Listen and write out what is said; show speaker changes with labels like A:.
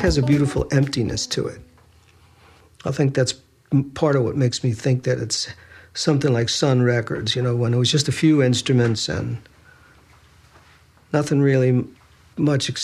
A: has a beautiful emptiness to it. I think that's part of what makes me think that it's something like Sun Records, when it was just a few instruments and nothing really much